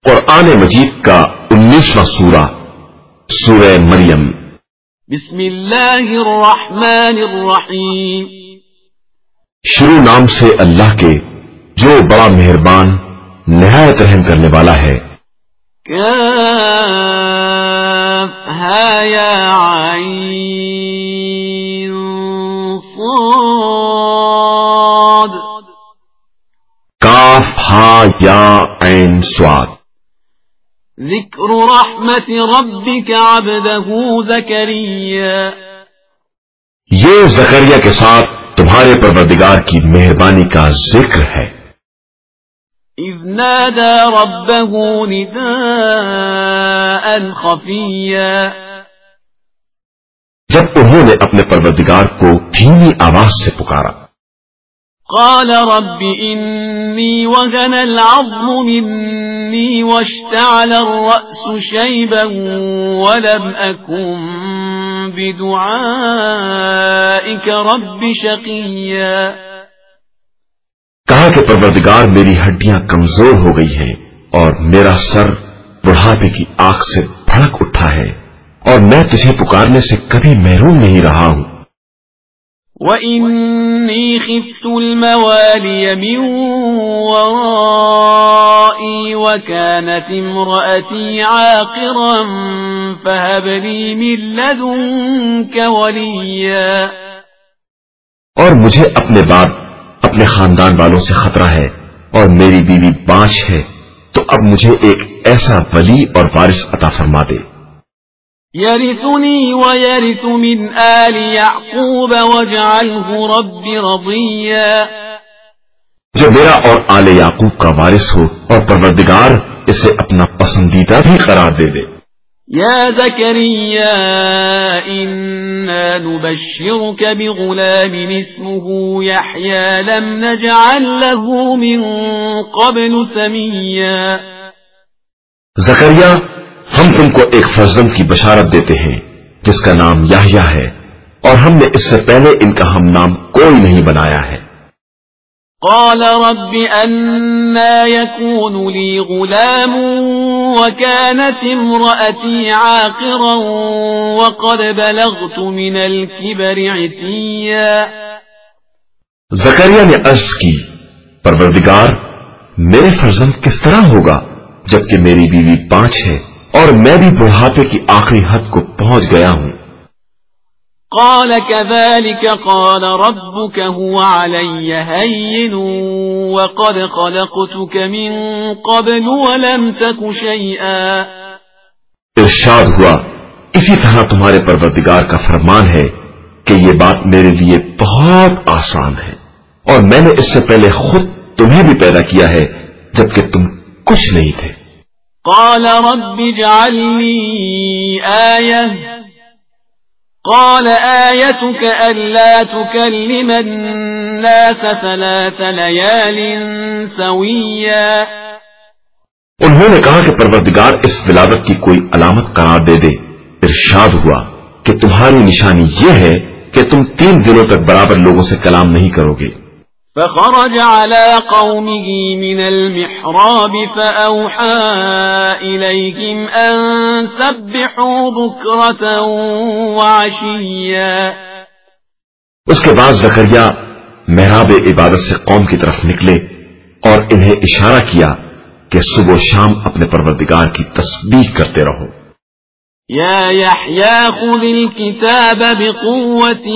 قرآن مجید کا 19واں سورہ سورہ مریم۔ بسم اللہ الرحمن الرحیم۔ شروع نام سے اللہ کے جو بڑا مہربان نہایت رحم کرنے والا ہے۔ کافہا یا عین صاد۔ کاف ہا یا عین صاد۔ ذکر رحمت ربک عبدہ زکریا۔ یہ زکریا کے ساتھ تمہارے پروردگار کی مہربانی کا ذکر ہے۔ اذ نادى ربه نداء خفیا۔ جب انہوں نے اپنے پروردگار کو دھیمی آواز سے پکارا۔ قال رب انی وهن العظم منی واشتعل الرأس شیبا ولم اکن بدعائک رب شقیا۔ کہا کہ پروردگار میری ہڈیاں کمزور ہو گئی ہیں اور میرا سر بڑھاپے کی آگ سے بھڑک اٹھا ہے اور میں تجھے پکارنے سے کبھی محروم نہیں رہا ہوں۔ وَإِنِّي خِفْتُ الْمَوَالِيَ مِنْ وَرَائِي وَكَانَتِ امْرَأَتِي عَاقِرًا فَهَبْ لِي مِنْ لَدُنْكَ وَلِيًّا۔ اور مجھے اپنے بعد اپنے خاندان والوں سے خطرہ ہے اور میری بیوی بانجھ ہے، تو اب مجھے ایک ایسا ولی اور وارث عطا فرما دے۔ يرثني ويرث من آل يعقوب واجعله رب رضيا۔ جو میرا اور آل یعقوب کا وارث ہو اور پروردگار اسے اپنا پسندیدہ بھی قرار دے دے۔ يا زكريا إنا نبشرك بغلام اسمه يحيى لم نجعل له من قبل سميا۔ زکریا، ہم تم کو ایک فرزند کی بشارت دیتے ہیں جس کا نام یحییٰ ہے، اور ہم نے اس سے پہلے ان کا ہم نام کوئی نہیں بنایا ہے۔ قال رب أنا يكون لي غلام وكانت امرأتي عاقرا وقد بلغت من الكبر عتيا۔ زکریا نے عرض کی، پروردگار میرے فرزند کس طرح ہوگا جبکہ میری بیوی بانجھ ہے اور میں بھی بڑھاپے کی آخری حد کو پہنچ گیا ہوں۔ قال كذلك قال ربك هو علي هين وقد خلقتك من قبل ولم تك شيئا۔ ارشاد ہوا، اسی طرح تمہارے پروردگار کا فرمان ہے کہ یہ بات میرے لیے بہت آسان ہے، اور میں نے اس سے پہلے خود تمہیں بھی پیدا کیا ہے جبکہ تم کچھ نہیں تھے۔ قال رب اجعل لي آية قال آيتك ألا تكلم الناس 3 ليال سويا۔ انہوں نے کہا کہ پروردگار اس ولادت کی کوئی علامت قرار دے دے۔ ارشاد ہوا کہ تمہاری نشانی یہ ہے کہ تم 3 دنوں تک برابر لوگوں سے کلام نہیں کرو گے۔ فخرج على قومه من المحراب فأوحى إليهم أن سبحوا بكرة وعشيا۔ اس کے بعد زکریا محراب عبادت سے قوم کی طرف نکلے اور انہیں اشارہ کیا کہ صبح و شام اپنے پروردگار کی تسبیح کرتے رہو۔ يا يحيى خذ الكتاب بقوة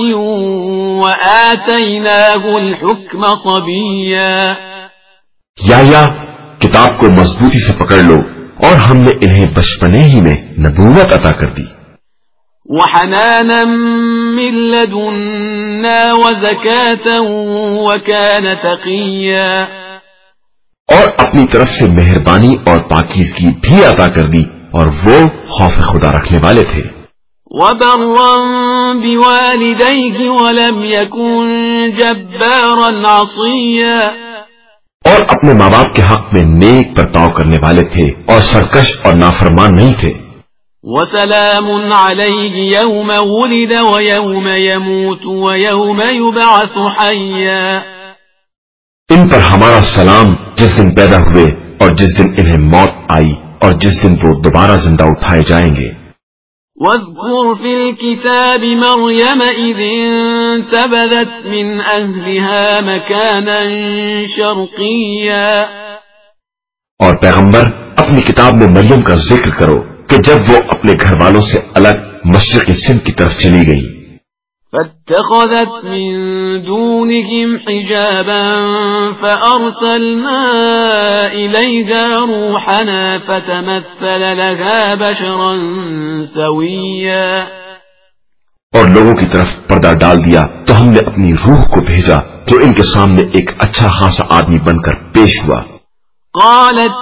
وآتيناه الحكم صبيا۔ یحییٰ، کتاب کو مضبوطی سے پکڑ لو، اور ہم نے انہیں بچپنے ہی میں نبوت عطا کر دی۔ وحنانا من لدنا وزكاة وكان تقيا۔ اور اپنی طرف سے مہربانی اور پاکیزگی بھی عطا کر دی، اور وہ خوف خدا رکھنے والے تھے۔ وبرا بوالديه ولم يكن جبارا عصيا۔ اور اپنے ماں باپ کے حق میں نیک برتاؤ کرنے والے تھے اور سرکش اور نافرمان نہیں تھے۔ وسلام عليه يوم ولد ويوم يموت ويوم يبعث حيا۔ ان پر ہمارا سلام جس دن پیدا ہوئے اور جس دن انہیں موت آئی اور جس دن وہ دوبارہ زندہ اٹھائے جائیں گے۔ واذكر في الكتاب مريم إذ انتبذت من أهلها مكانا شرقيا، اور پیغمبر اپنی کتاب میں مریم کا ذکر کرو کہ جب وہ اپنے گھر والوں سے الگ مشرقی سمت کی طرف چلی گئی، فاتخذت من دونهم حجابا فأرسلنا إليها روحنا فتمثل لها بشرا سويا، اور لوگوں کی طرف پردہ ڈال دیا تو ہم نے اپنی روح کو بھیجا جو ان کے سامنے ایک اچھا خاصا آدمی بن کر پیش ہوا۔ قالت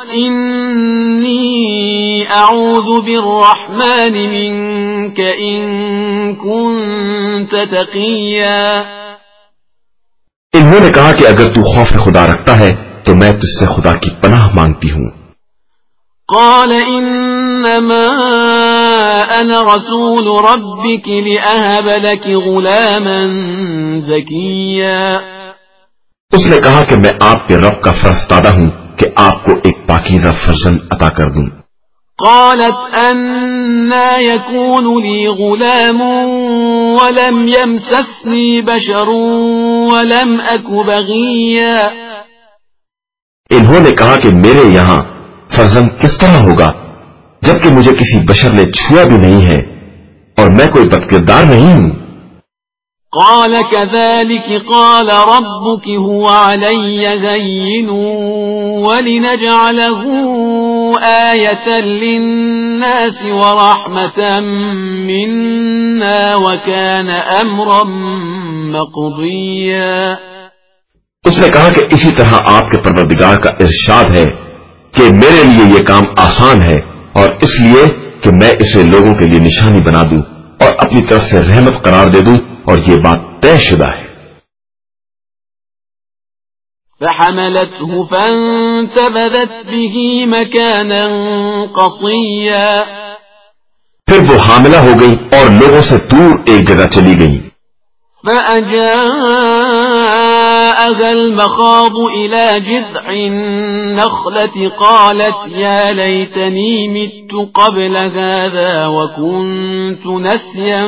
إني أعوذ بالرحمن منك إن كنت تقيا، انہوں نے کہا کہ اگر تو خوف خدا رکھتا ہے تو میں تجھ سے خدا کی پناہ مانگتی ہوں۔ قال إنما أنا رسول ربك لأهب لك غلاما زكيا، اس نے کہا کہ میں آپ کے رب کا فرستادہ ہوں کہ آپ کو ایک پاکیزہ فرزند عطا کر دوں۔ قالت أنا يكون لي غلام ولم يمسسني بشر ولم أك بغيا، انہوں نے کہا کہ میرے یہاں فرزند کس طرح ہوگا جبکہ مجھے کسی بشر نے چھوا بھی نہیں ہے اور میں کوئی بدکردار نہیں ہوں۔ قال كذلك قال ربك هو علي هين ولنجعله آية للناس ورحمة منا وكان أمرا مقضيا، اس نے کہا کہ اسی طرح آپ کے پروردگار کا ارشاد ہے کہ میرے لیے یہ کام آسان ہے اور اس لیے کہ میں اسے لوگوں کے لیے نشانی بنا دوں اور اپنی طرف سے رحمت قرار دے دوں اور یہ بات طے شدہ ہے۔ فحملته فانتبذت به مكانا قصيا، پھر وہ حاملہ ہو گئی اور لوگوں سے دور ایک جگہ چلی گئی۔ فأجاءها المخاض إلى جذع النخلة قالت يا ليتني مت قبل هذا وكنت نسيا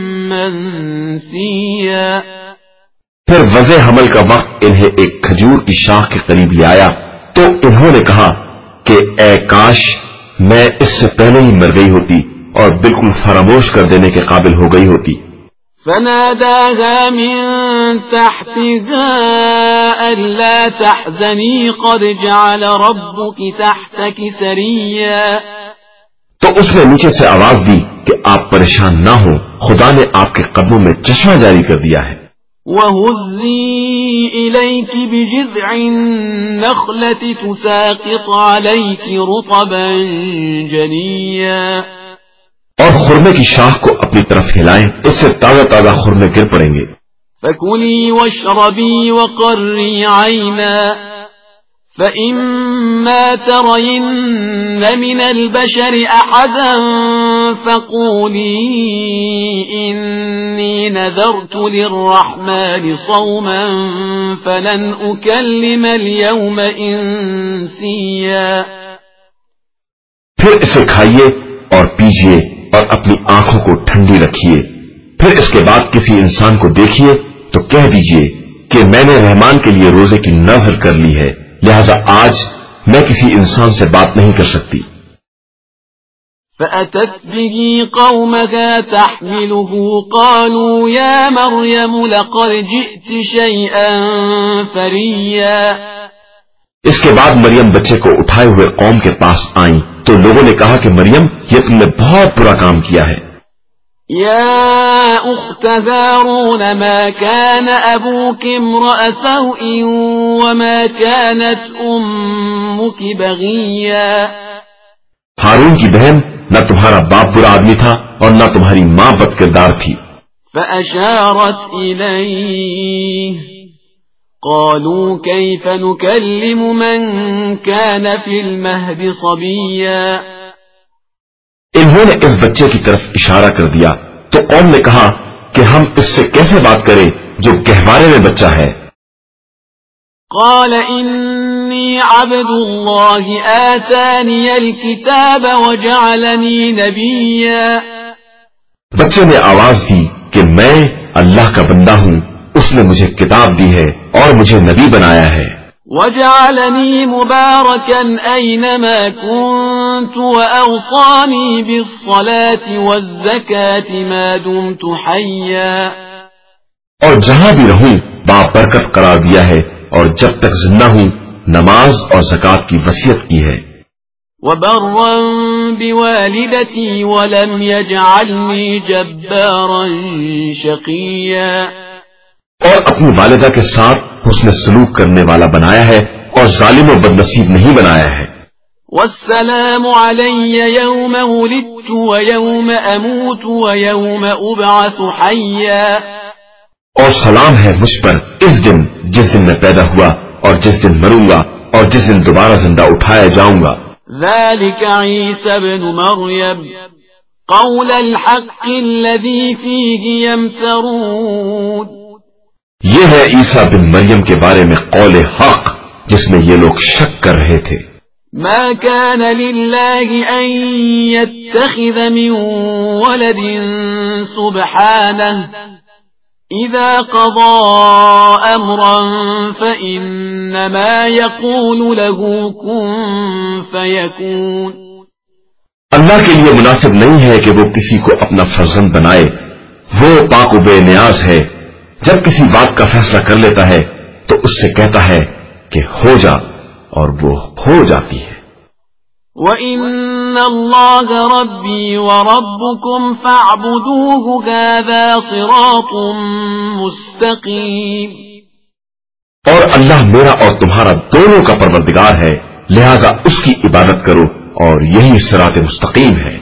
منسيا، پھر وضع حمل کا وقت انہیں ایک کھجور کی شاخ کے قریب لے آیا تو انہوں نے کہا کہ اے کاش میں اس سے پہلے ہی مر گئی ہوتی اور بالکل فراموش کر دینے کے قابل ہو گئی ہوتی۔ فناداها من تحتها ألا تحزني قد جعل ربك تحتك سريا، تو اس نے نیچے سے آواز دی کہ آپ پریشان نہ ہو، خدا نے آپ کے قدموں میں چشمہ جاری کر دیا ہے۔ وَهُزِّي إِلَيْكِ بِجِذْعِ النَّخْلَةِ تُسَاقِطْ عَلَيْكِ رُطَبًا جَنِيًّا، اور خرمے کی شاخ کو اپنی طرف ہلائیں، اس سے تازہ تازہ خرمے گر پڑیں گے۔ فَكُلِي وَاشْرَبِي وَقَرِّي عَيْنًا فَإِمَّا تَرَيِنَّ مِنَ الْبَشَرِ أَحَدًا فَقُولِي إِنِّي نَذَرْتُ لِلرَّحْمَنِ صَوْمًا فَلَنْ أُكَلِّمَ الْيَوْمَ إِنسِيًّا، پھر اسے کھائیے اور پیجیے اور اپنی آنکھوں کو ٹھنڈی رکھیے، پھر اس کے بعد کسی انسان کو دیکھیے تو کہہ دیجیے کہ میں نے رحمان کے لیے روزے کی نذر کر لی ہے، لہذا آج میں کسی انسان سے بات نہیں کر سکتی۔ فأتت به قومها تحمله قالوا يا مريم لقد جئت شيئا فريا، اس کے بعد مریم بچے کو اٹھائے ہوئے قوم کے پاس آئیں تو لوگوں نے کہا کہ مریم یہ تم نے بہت برا کام کیا ہے۔ يا أخت هارون ما كان أبوك امرأ سوء وما كانت أمك بغيا، ہارون کی بہن نہ تمہارا باپ برا آدمی تھا اور نہ تمہاری ماں بد کردار تھی۔ فأشارت إليه قالوا كيف نكلم من كان في المهد صبيا، انہوں نے اس بچے کی طرف اشارہ کر دیا تو قوم نے کہا کہ ہم اس سے کیسے بات کریں جو گہوارے میں بچہ ہے۔ قال إني عبد الله آتاني الكتاب وجعلني نبيا. بچے نے آواز دی کہ میں اللہ کا بندہ ہوں، اس نے مجھے کتاب دی ہے اور مجھے نبی بنایا ہے. وجعلني مباركا أينما كنت وأوصاني بالصلاة والزكاة ما دمت حيا. اور جہاں بھی رہوں بابرکت قرار دیا ہے اور جب تک زندہ ہوں نماز اور زکات کی وصیت کی ہے. وبرا بوالدتي ولم يجعلني جبارا شقيا. اور اپنی والدہ کے ساتھ حسن سلوک کرنے والا بنایا ہے اور ظالم و بدنصیب نہیں بنایا ہے. والسلام علي يوم ولدت ويوم أموت ويوم أبعث حيا. اور سلام ہے مجھ پر اس دن جس دن میں پیدا ہوا اور جس دن مروں گا اور جس دن دوبارہ زندہ اٹھایا جاؤں گا. ذلك عيسى ابن مريم قول الحق الذي فيه يمترون. یہ ہے عیسیٰ بن مریم کے بارے میں قول حق جس میں یہ لوگ شک کر رہے تھے. ما كان لله أن يتخذ من ولد سبحانه إذا قضى أمرا فإنما يقول له كن فيكون. اللہ کے لیے مناسب نہیں ہے کہ وہ کسی کو اپنا فرزند بنائے، وہ پاک و بے نیاز ہے. جب کسی بات کا فیصلہ کر لیتا ہے تو اس سے کہتا ہے کہ ہو جا اور وہ ہو جاتی ہے. وَإِنَّ اللَّهَ رَبِّي وَرَبُّكُمْ فَاعْبُدُوهُ هَذَا صِرَاطٌ مُسْتَقِيمٌ. اور اللہ میرا اور تمہارا دونوں کا پروردگار ہے، لہذا اس کی عبادت کرو اور یہی صراط مستقیم ہے.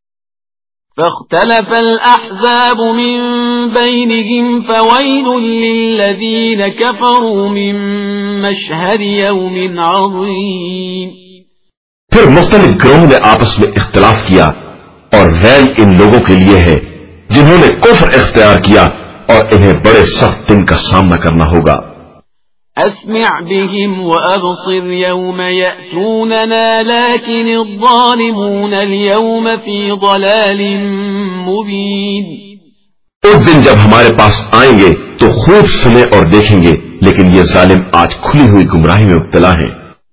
فاختلف الأحزاب من بينهم فويل للذين كفروا من مشهد يوم عظيم. پھر مختلف گروہوں نے آپس میں اختلاف کیا اور ویل ان لوگوں کے لیے ہے جنہوں نے کفر اختیار کیا اور انہیں بڑے سخت دن کا سامنا کرنا ہوگا. أسمع بهم وأبصر يوم يأتوننا لكن الظالمون اليوم في ضلال مبين. اس دن جب ہمارے پاس آئیں گے تو خوب سنیں اور دیکھیں گے، لیکن یہ ظالم آج کھلی ہوئی گمراہی میں مبتلا ہیں.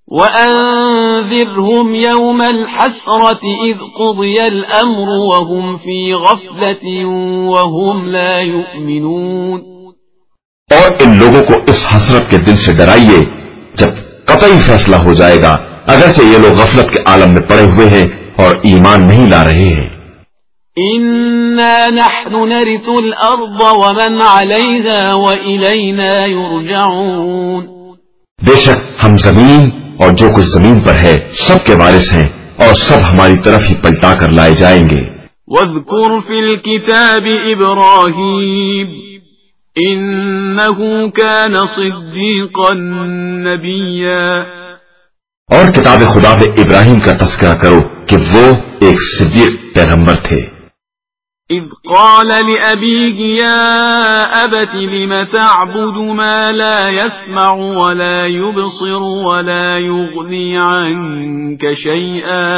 وأنذرهم يوم الحسرة إذ قضي الأمر وهم في غفلة وهم لا يؤمنون. اور ان لوگوں کو اس حسرت کے دن سے ڈرائیے جب قطعی فیصلہ ہو جائے گا، اگرچہ یہ لوگ غفلت کے عالم میں پڑے ہوئے ہیں اور ایمان نہیں لا رہے ہیں. إنا نحن نرث الأرض ومن عليها وإلينا يرجعون. بے شک ہم زمین اور جو کچھ زمین پر ہے سب کے وارث ہیں اور سب ہماری طرف ہی پلٹا کر لائے جائیں گے. واذكر في الكتاب إبراهيم إنه كان صديقا نبيا. اور کتاب خدا میں ابراہیم کا تذکرہ کرو کہ وہ ایک صدیق پیغمبر تھے. إذ قال لأبيه يا أبت لم تعبد ما لا يسمع ولا يبصر ولا يغني عنك شيئا.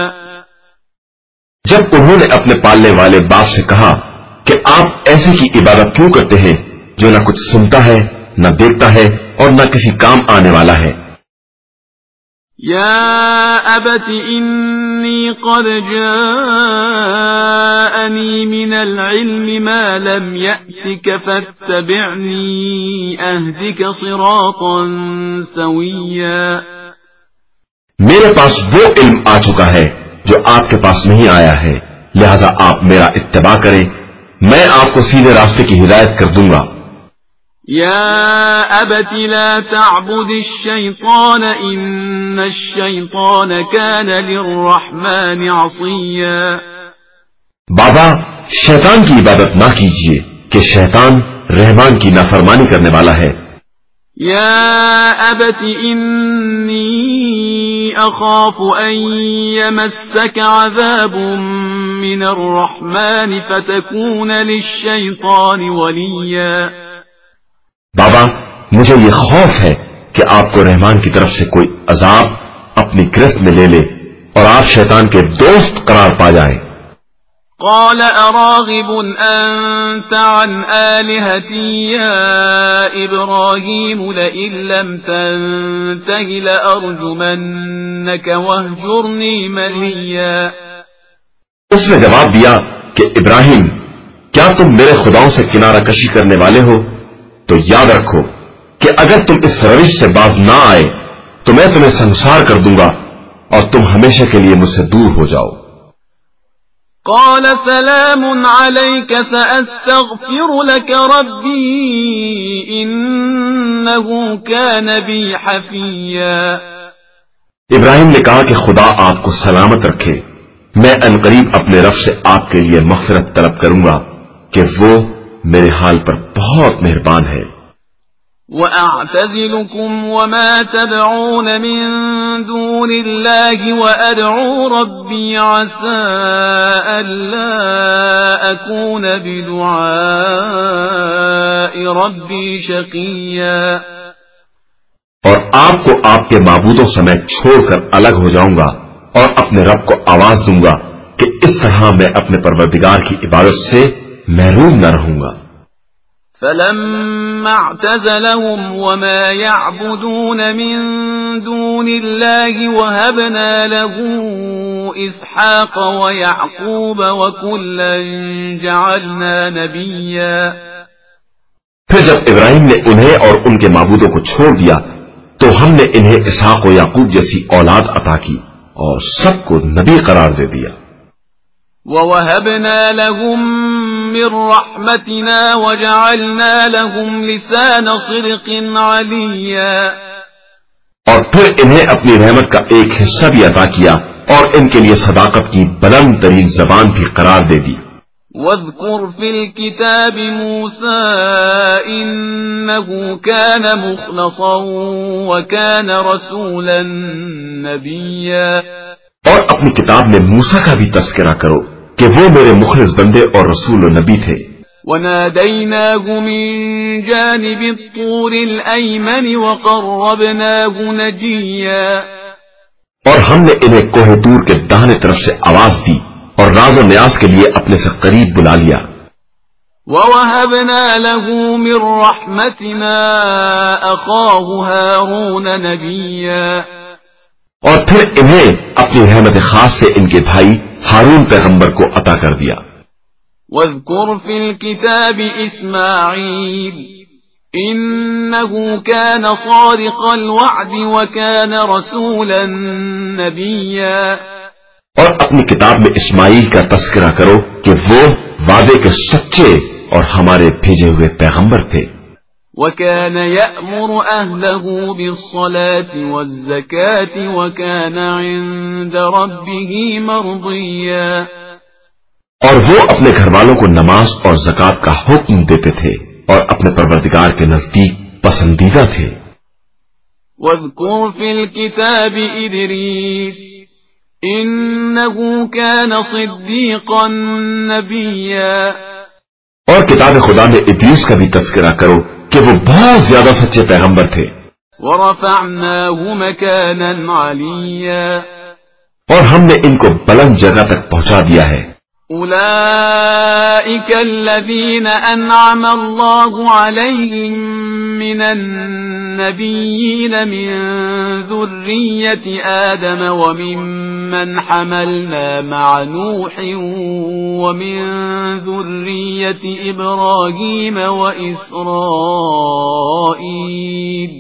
جب انہوں نے اپنے پالنے والے باپ سے کہا کہ آپ ایسے کی عبادت کیوں کرتے ہیں جو نہ کچھ سنتا ہے نہ دیکھتا ہے اور نہ کسی کام آنے والا ہے. يا أبت إني قد جاءني من العلم ما لم يأتك فاتبعني أهدك صراطا سويا. میرے پاس وہ علم آ چکا ہے جو آپ کے پاس نہیں آیا ہے، لہذا آپ میرا اتباع کریں، میں آپ کو سیدھے راستے کی ہدایت کر دوں گا. يا أبت لا تعبد الشيطان إن الشيطان كان للرحمن عصيا. بابا شیطان کی عبادت نہ کیجیے کہ شیطان رحمان کی نافرمانی کرنے والا ہے. يا أبت إني أخاف أن يمسك عذاب من الرحمن فتكون للشيطان وليا. بابا مجھے یہ خوف ہے کہ آپ کو رحمان کی طرف سے کوئی عذاب اپنی گرفت میں لے لے اور آپ شیطان کے دوست قرار پا جائیں۔ قال اراغب انت عن آلهتي يا ابراهيم لئن لم تنته لارجمنك واهجرني مليا۔ اس نے جواب دیا کہ ابراہیم، کیا تم میرے خداؤں سے کنارہ کشی کرنے والے ہو؟ تو یاد رکھو کہ اگر تم اس روش سے باز نہ آئے تو میں تمہیں سنسار کر دوں گا اور تم ہمیشہ کے لیے مجھ سے دور ہو جاؤ۔ قال سلام عليك سأستغفر لك ربي إنه كان بي حفيا۔ ابراہیم نے کہا کہ خدا آپ کو سلامت رکھے، میں عنقریب اپنے رب سے آپ کے لیے مغفرت طلب کروں گا کہ وہ میرے حال پر بہت مہربان ہے۔ وَأَعْتَزِلُكُمْ وَمَا تَدْعُونَ مِن دُونِ اللَّهِ وَأَدْعُو رَبِّي عَسَىٰ أَلَّا أَكُونَ بِدُعَاءِ رَبِّي شَقِيًّا۔ اور آپ کو آپ کے معبودوں سمیت چھوڑ کر الگ ہو جاؤں گا اور اپنے رب کو آواز دوں گا کہ اس طرح میں اپنے پروردگار کی عبادت سے محروم نہ رہوں گا۔ فَلَمَّا اعْتَزَلَهُمْ وَمَا يَعْبُدُونَ مِن دُونِ اللَّهِ وَهَبْنَا لَهُ إِسْحَاقَ وَيَعْقُوبَ وَكُلًّا جَعَلْنَا نَبِيًّا۔ پھر جب ابراہیم نے انہیں اور ان کے معبودوں کو چھوڑ دیا تو ہم نے انہیں اسحاق و یعقوب جیسی اولاد عطا کی اور سب کو نبی قرار دے دیا۔ وَوَهَبْنَا لَهُم مِّن رَّحْمَتِنَا وَجَعَلْنَا لَهُمْ لِسَانَ صِدْقٍ عَلِيًّا۔ اور پھر انہیں اپنی رحمت کا ایک حصہ بھی عطا کیا اور ان کے لیے صداقت کی بلند ترین زبان بھی قرار دے دی۔ وَاذْكُرْ فِي الْكِتَابِ مُوسَىٰ إِنَّهُ كَانَ مُخْلَصًا وَكَانَ رَسُولًا نَبِيًّا۔ اور اپنی کتاب میں موسیٰ کا بھی تذکرہ کرو کہ وہ میرے مخلص بندے اور رسول و نبی تھے۔ وَنَادَيْنَاهُ مِن جَانِبِ الطُّورِ الْأَيْمَنِ وَقَرَّبْنَاهُ نَجِيًّا۔ اور ہم نے انہیں کوہ طور کے داہنے طرف سے آواز دی اور راز و نیاز کے لیے اپنے سے قریب بلا لیا۔ وَوَهَبْنَا لَهُ مِن رَّحْمَتِنَا أَخَاهُ هَارُونَ نَبِيًّا۔ اور پھر انہیں اپنی رحمت خاص سے ان کے بھائی ہارون پیغمبر کو عطا کر دیا۔ وَاذْكُرْ فِي الْكِتَابِ إِسْمَاعِيلَ إِنَّهُ كَانَ صَادِقَ الْوَعْدِ وَكَانَ رَسُولًا نَبِيًّا۔ اور اپنی کتاب میں اسماعیل کا تذکرہ کرو کہ وہ وعدے کے سچے اور ہمارے بھیجے ہوئے پیغمبر تھے۔ وَكَانَ يَأْمُرُ أَهْلَهُ بِالصَّلَاةِ وَالزَّكَاةِ وَكَانَ عِندَ رَبِّهِ مَرْضِيًّا۔ اور وہ اپنے گھر والوں کو نماز اور زکوٰۃ کا حکم دیتے تھے اور اپنے پروردگار کے نزدیک پسندیدہ تھے۔ وَاذْكُرْ فِي الْكِتَابِ إِدْرِيسَ إِنَّهُ كَانَ صِدِّيقًا نَبِيًّا۔ اور کتاب خدا میں ادریس کا بھی تذکرہ کرو کہ وہ بہت زیادہ سچے پیغمبر تھے۔ وَرَفَعْنَاهُ مَكَانًا عَلِيًّا۔ اور ہم نے ان کو بلند جگہ تک پہنچا دیا ہے۔ أُولَئِكَ الَّذِينَ أَنْعَمَ اللَّهُ عَلَيْهِمْ مِنَ النَّبِيِّينَ مِن ذُرِّيَّةِ آدَمَ وَمِمَّنْ حَمَلْنَا مَعَ نُوحٍ وَمِن ذُرِّيَّةِ إِبْرَاهِيمَ وَإِسْرَائِيلَ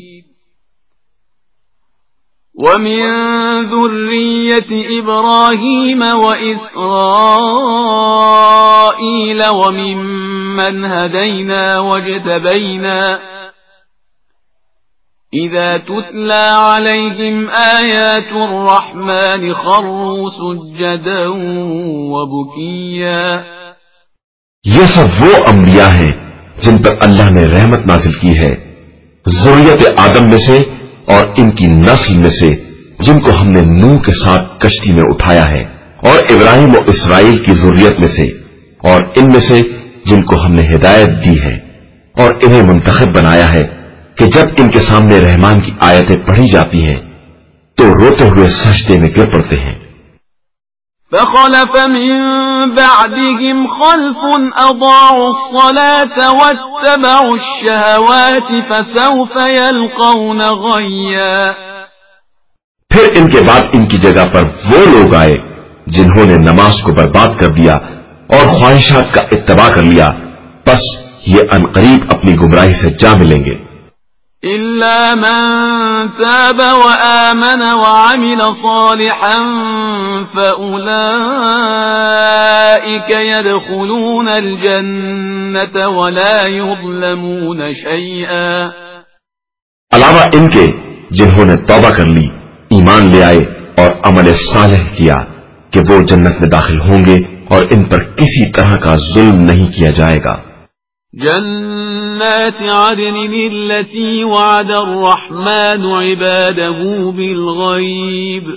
وَمِمَّنْ هَدَيْنَا وَاجْتَبَيْنَا إِذَا تُتْلَى عَلَيْهِمْ آيَاتُ الرَّحْمَنِ خَرُّوا سُجَّدًا وَبُكِيًّا۔ یہ سب وہ انبیاء ہیں جن پر اللہ نے رحمت نازل کی ہے، ذریت آدم میں سے اور ان کی نسل میں سے جن کو ہم نے نوح کے ساتھ کشتی میں اٹھایا ہے، اور ابراہیم و اسرائیل کی ذریت میں سے اور ان میں سے جن کو ہم نے ہدایت دی ہے اور انہیں منتخب بنایا ہے کہ جب ان کے سامنے رحمان کی آیتیں پڑھی جاتی ہیں تو روتے ہوئے سجدے میں گر پڑتے ہیں۔ فخلف من بعدهم خلف أضاعوا الصلاة واتبعوا الشهوات فسوف يلقون غيا۔ پھر ان کے بعد ان کی جگہ پر وہ لوگ آئے جنہوں نے نماز کو برباد کر دیا اور خواہشات کا اتباع کر لیا، بس یہ عنقریب اپنی گمراہی سے جا ملیں گے۔ إلا من تاب وآمن وعمل صالحا فأولئك يدخلون الجنة ولا يظلمون شيئا۔ علاوہ ان کے جنہوں نے توبہ کر لی، ایمان لے آئے اور عمل صالح کیا کہ وہ جنت میں داخل ہوں گے اور ان پر کسی طرح کا ظلم نہیں کیا جائے گا۔ جنات عدن التي وعد الرحمن عباده بالغيب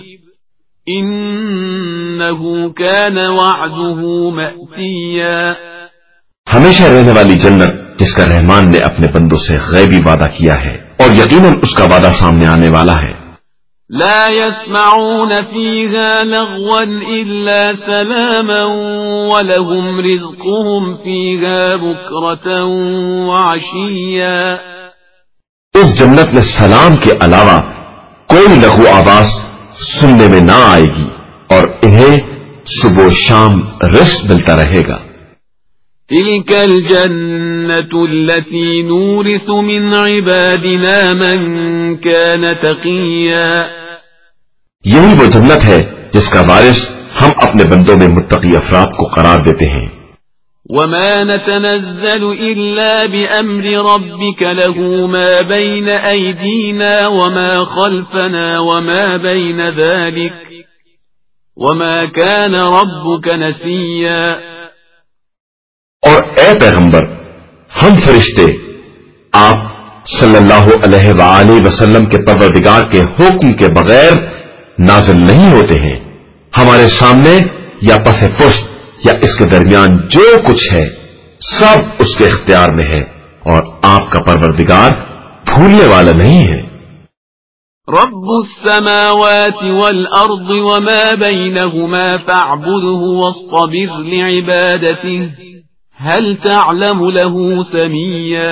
إنه كان وعده مأتيا۔ ہمیشہ رہنے والی جنت جس کا رحمان نے اپنے بندوں سے غیبی وعدہ کیا ہے اور یقیناً اس کا وعدہ سامنے آنے والا ہے۔ لا يسمعون فيها لغوا إلا سلاما ولهم رزقهم فيها بكرة وعشيا۔ اس جنت میں سلام کے علاوہ کوئی لغو آواز سننے میں نہ آئے گی اور انہیں صبح و شام رزق ملتا رہے گا۔ تلك الجنة التي نورث من عبادنا من كان تقيا۔ یہی وہ جنت ہے جس کا وارث ہم اپنے بندوں میں متقی افراد کو قرار دیتے ہیں۔ وما نتنزل إلا بأمر ربك له ما بين أيدينا وما خلفنا وما بين ذلك وما كان ربك نسيا۔ اور اے پیغمبر، ہم فرشتے آپ صلی اللہ علیہ وآلہ وسلم کے پروردگار کے حکم کے بغیر نازل نہیں ہوتے ہیں۔ ہمارے سامنے یا پس پشت یا اس کے درمیان جو کچھ ہے سب اس کے اختیار میں ہے اور آپ کا پروردگار بھولنے والا نہیں ہے۔ رب السماوات والأرض وما بينهما فاعبده واصطبر لعبادته هل تعلم له سميا۔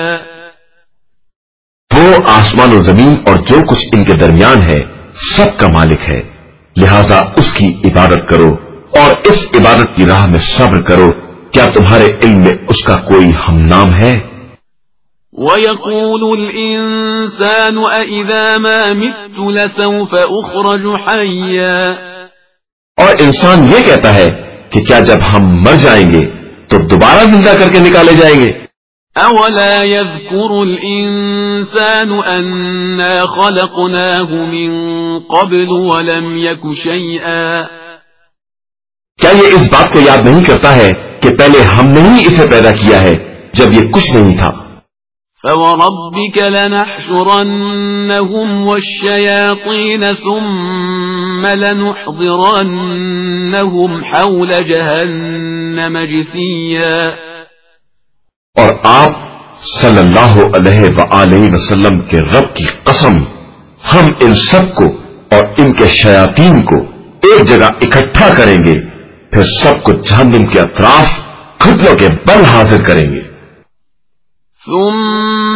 وہ آسمان و زمین اور جو کچھ ان کے درمیان ہے سب کا مالک ہے، لہذا اس کی عبادت کرو اور اس عبادت کی راہ میں صبر کرو، کیا تمہارے علم میں اس کا کوئی ہم نام ہے؟ وَيَقُولُ الْإِنسَانُ أَإِذَا مَا مِتُّ لَسَوْفَ أُخْرَجُ حَيًّا۔ اور انسان یہ کہتا ہے کہ کیا جب ہم مر جائیں گے تو دوبارہ زندہ کر کے نکالے جائیں گے۔ أَوَلَا يَذْكُرُ الْإِنسَانُ أَنَّا خَلَقْنَاهُ مِن قَبْلُ وَلَمْ يَكُ شَيْئًا۔ کیا یہ اس بات کو یاد نہیں کرتا ہے کہ پہلے ہم نے ہی اسے پیدا کیا ہے جب یہ کچھ نہیں تھا؟ فَوَرَبِّكَ لَنَحْشُرَنَّهُمْ وَالشَّيَاطِينَ ثُمَّ لَنُحْضِرَنَّهُمْ حَوْلَ جَهَنَّمَ جِثِيًّا۔ اور آپ صلی اللہ علیہ وآلہ وسلم کے رب کی قسم، ہم ان سب کو اور ان کے شیاطین کو ایک جگہ اکٹھا کریں گے، پھر سب کو جہنم کے اطراف گھٹنوں کے بل حاضر کریں گے۔ ثم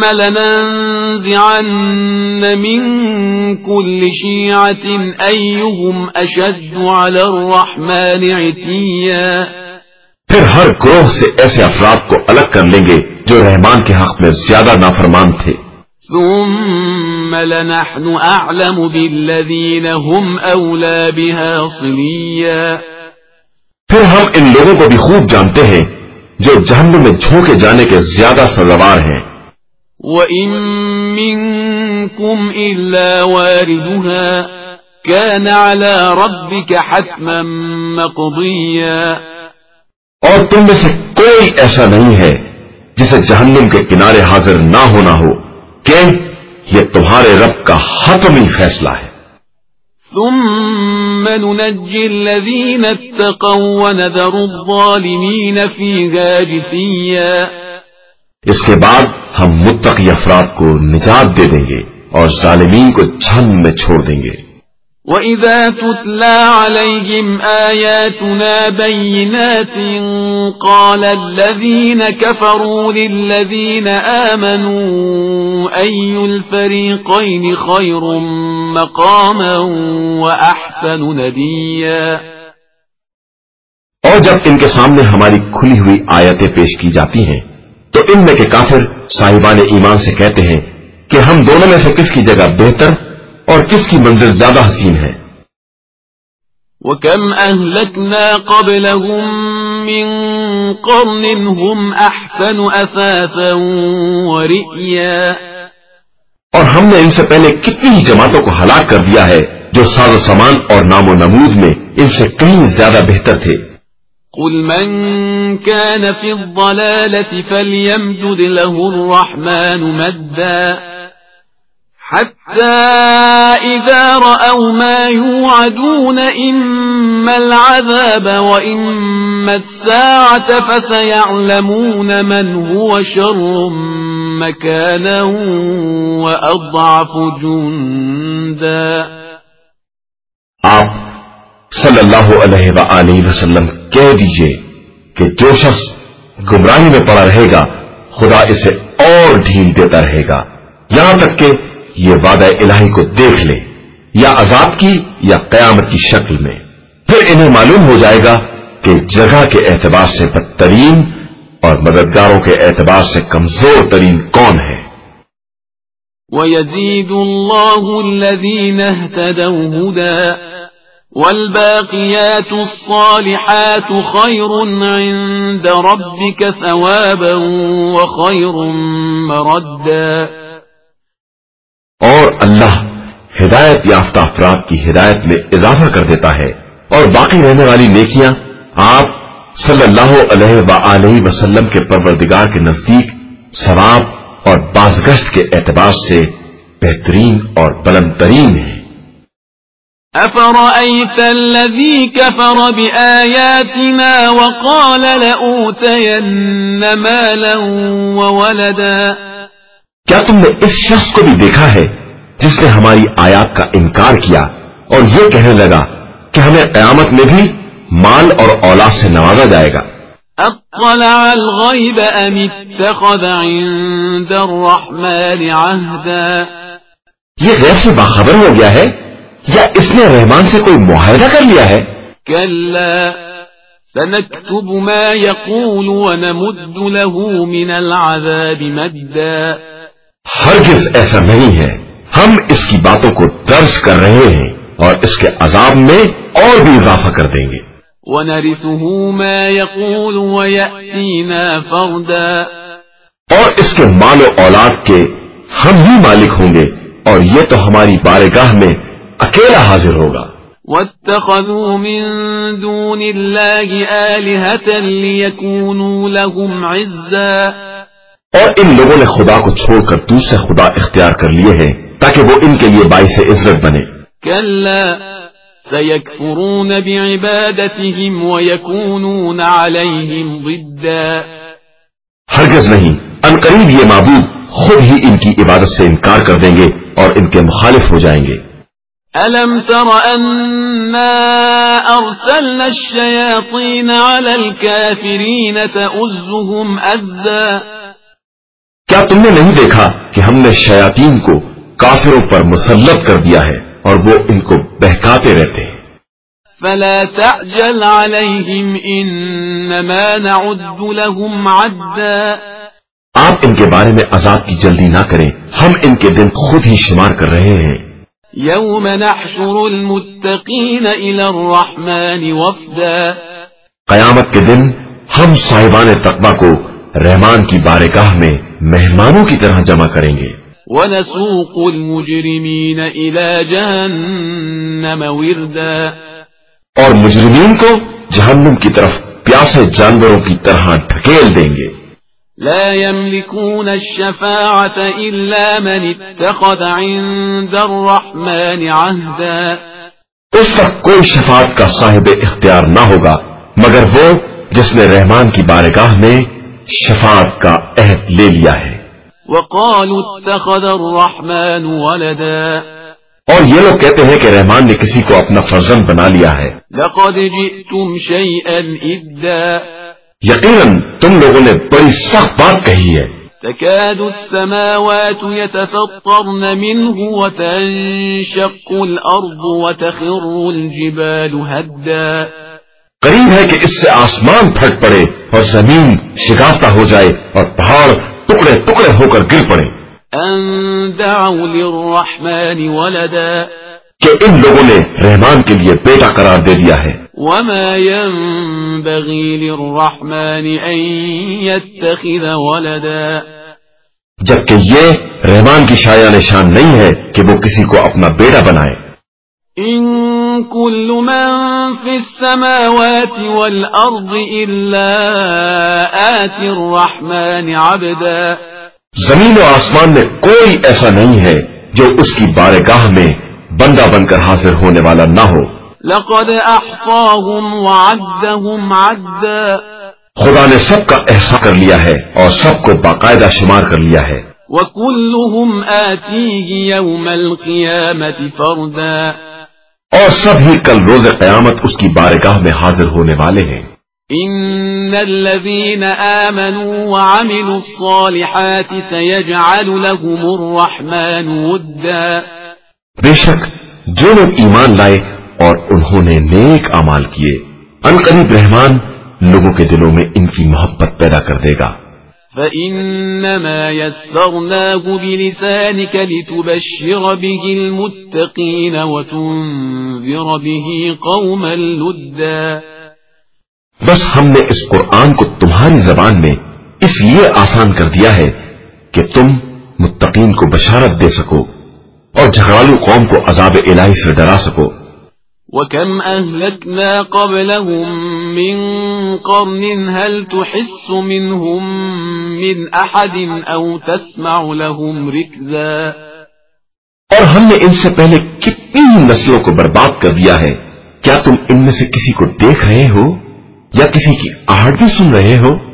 لننزعن من كل شيعة أيهم أشد على الرحمن عتيا۔ پھر ہر گروہ سے ایسے افراد کو الگ کر لیں گے جو رحمان کے حق میں زیادہ نافرمان تھے۔ ثم لنحن أعلم بالذين هم أولى بها صليا۔ پھر ہم ان لوگوں کو بھی خوب جانتے ہیں جو جہنم میں جھونکے جانے کے زیادہ سزاوار ہیں۔ وَإِن مِّنكُمْ إِلَّا وَارِدُهَا كَانَ عَلَى رَبِّكَ حَتْمًا مَّقْضِيًّا۔ اور تم میں سے کوئی ایسا نہیں ہے جسے جہنم کے کنارے حاضر نہ ہونا ہو، کہ یہ تمہارے رب کا حتمی فیصلہ ہے۔ ثم ننجي الذين اتقوا ونذر الظالمين فيها جثيا۔ اس کے بعد ہم متقی افراد کو نجات دے دیں گے اور ظالمین کو جہنم میں چھوڑ دیں گے۔ وَإِذَا تُتْلَى عَلَيْهِمْ آيَاتُنَا بَيِّنَاتٍ قَالَ الَّذِينَ كَفَرُوا لِلَّذِينَ آمَنُوا أَيُّ الْفَرِيقَيْنِ خَيْرٌ مَقَامًا وَأَحْسَنُ نَدِيًّا۔ اور جب ان کے سامنے ہماری کھلی ہوئی آیتیں پیش کی جاتی ہیں تو ان میں کے کافر صاحبان ایمان سے کہتے ہیں کہ ہم دونوں میں سے کس کی جگہ بہتر اور کس کی منزل زیادہ حسین ہے۔ وَكَمْ أَهْلَكْنَا قَبْلَهُمْ مِنْ قَرْنٍ هُمْ أَحْسَنُ أَثَاثًا وَرِئْيًا۔ اور ہم نے ان سے پہلے کتنی ہی جماعتوں کو ہلاک کر دیا ہے جو ساز و سامان اور نام و نمود میں ان سے کہیں زیادہ بہتر تھے۔ قُلْ مَنْ كَانَ فِي الضَّلَالَةِ فَلْيَمْدُدْ لَهُ الرَّحْمَنُ مَدًّا حَتَّى إِذَا رَأَوْا مَا يُوعَدُونَ إِمَّا الْعَذَابَ وَإِمَّا السَّاعَةَ فَسَيَعْلَمُونَ مَنْ هُوَ شَرٌّ مَكَانًا وَأَضْعَفُ جُنْدًا۔ آپ صلی اللہ علیہ وآلہ وسلم کہہ دیجئے کہ جو شخص گمراہی میں پڑا رہے گا خدا اسے اور ڈھیل دیتا رہے گا یہاں تک کہ یہ وعدہ الہی کو دیکھ لے یا عذاب کی یا قیامت کی شکل میں، پھر انہیں معلوم ہو جائے گا کہ جگہ کے اعتبار سے بدترین اور مددگاروں کے اعتبار سے کمزور ترین کون ہے۔ وَيَزِيدُ اللَّهُ الَّذِينَ اهْتَدَوْا هُدًى وَالْبَاقِيَاتُ الصَّالِحَاتُ خَيْرٌ عِندَ رَبِّكَ ثَوَابًا وَخَيْرٌ مَرَدًّا۔ اور اللہ ہدایت یافتہ افراد کی ہدایت میں اضافہ کر دیتا ہے اور باقی رہنے والی نیکیاں آپ صلی اللہ علیہ وآلہ وسلم کے پروردگار کے نزدیک ثواب اور بازگشت کے اعتبار سے بہترین اور بلند ترین ہیں۔ أَفَرَأَيْتَ الَّذِي كَفَرَ بِآيَاتِنَا وَقَالَ لَأُوتَيَنَّ مَالًا وَوَلَدًا۔ کیا تم نے اس شخص کو بھی دیکھا ہے جس نے ہماری آیات کا انکار کیا اور یہ کہنے لگا کہ ہمیں قیامت میں بھی مال اور اولاد سے نوازا جائے گا؟ اطلع الغیب ام اتخذ عند الرحمن عہدا۔ یہ غیب سے باخبر ہو گیا ہے یا اس نے رحمان سے کوئی معاہدہ کر لیا ہے؟ کلا سنكتب ما يقول ونمد له من العذاب مدا۔ ہرگز ایسا نہیں ہے، ہم اس کی باتوں کو درج کر رہے ہیں اور اس کے عذاب میں اور بھی اضافہ کر دیں گے۔ وَنَرِثُهُ مَا يَقُولُ وَيَأْتِينَا فَرْدًا۔ اور اس کے مال و اولاد کے ہم ہی مالک ہوں گے اور یہ تو ہماری بارگاہ میں اکیلا حاضر ہوگا۔ وَاتَّخَذُوا مِن دُونِ اللَّهِ آلِهَةً لِيَكُونُوا لَهُمْ عِزًّا۔ اور ان لوگوں نے خدا کو چھوڑ کر دوسرے خدا اختیار کر لیے ہیں تاکہ وہ ان کے لیے باعث عزت بنے۔ كلا سيكفرون بعبادتهم ويكونون عليهم ضدا۔ ہرگز نہیں، عنقریب یہ معبود خود ہی ان کی عبادت سے انکار کر دیں گے اور ان کے مخالف ہو جائیں گے۔ ألم تر أنا أرسلنا الشياطين على الكافرين تؤزهم أزا۔ کیا تم نے نہیں دیکھا کہ ہم نے شیاطین کو کافروں پر مسلط کر دیا ہے اور وہ ان کو بہکاتے رہتے ہیں؟ فلا تعجل عليهم إنما نعد لهم عدا۔ آپ ان کے بارے میں عذاب کی جلدی نہ کریں، ہم ان کے دن خود ہی شمار کر رہے ہیں۔ يوم نحشر المتقين إلى الرحمن وفدا۔ قیامت کے دن ہم صاحبان تقوی کو رحمان کی بارگاہ میں مہمانوں کی طرح جمع کریں گے۔ ونسوق المجرمين إلى جهنم وردا۔ اور مجرمین کو جہنم کی طرف پیاسے جانوروں کی طرح ڈھکیل دیں گے۔ لا يملكون الشفاعة إلا من اتخذ عند الرحمن عهدا۔ اس وقت کوئی شفاعت کا صاحب اختیار نہ ہوگا مگر وہ جس نے رحمان کی بارگاہ میں شفاعت کا عہد لے لیا ہے۔ وقالوا اتخذ الرحمن ولدا، اور یہ لوگ کہتے ہیں کہ رحمان نے کسی کو اپنا فرزند بنا لیا ہے۔ لقد جئتم شيئا إدا، یقیناً تم لوگوں نے بڑی سخت بات کہی ہے۔ تكاد السماوات يتفطرن منه وتنشق الأرض وتخر الجبال هدا، قریب ہے کہ اس سے آسمان پھٹ پڑے اور زمین شکافتہ ہو جائے اور پہاڑ ٹکڑے ٹکڑے ہو کر گر پڑے۔ أن دعوا للرحمن ولدا، کہ ان لوگوں نے رحمان کے لیے بیٹا قرار دے دیا ہے۔ وما ينبغي للرحمن أن يتخذ ولدا، جبکہ یہ رحمان کی شایع نشان نہیں ہے کہ وہ کسی کو اپنا بیٹا بنائے۔ إن كل من في السماوات والأرض إلا آتي الرحمن عبدا، زمین و آسمان میں کوئی ایسا نہیں ہے جو اس کی بارگاہ میں بندہ بن کر حاضر ہونے والا نہ ہو۔ لقد أحصاهم وعدهم عدا، خدا نے سب کا احصاء کر لیا ہے اور سب کو باقاعدہ شمار کر لیا ہے۔ وكلهم آتيه يوم القيامة فردا، اور سب ہی کل روز قیامت اس کی بارگاہ میں حاضر ہونے والے ہیں۔ إن الذين آمنوا وعملوا الصالحات سيجعل لهم الرحمن ودا، بے شک جو لوگ ایمان لائے اور انہوں نے نیک اعمال کیے، عنقریب رحمان لوگوں کے دلوں میں ان کی محبت پیدا کر دے گا۔ فإنما يسرناه بلسانك لتبشر به المتقين وتنذر به قوما لدا، بس ہم نے اس قرآن کو تمہاری زبان میں اس لیے آسان کر دیا ہے کہ تم متقین کو بشارت دے سکو اور جھگڑالو قوم کو عذاب الہی سے ڈرا سکو۔ وكم أهلكنا قبلهم من قرن هل تحس منهم من أحد أو تسمع لهم ركزا، اور ہم نے ان سے پہلے کتنی ہی نسلوں کو برباد کر دیا ہے، کیا تم ان میں سے کسی کو دیکھ رہے ہو یا کسی کی آہٹ بھی سن رہے ہو؟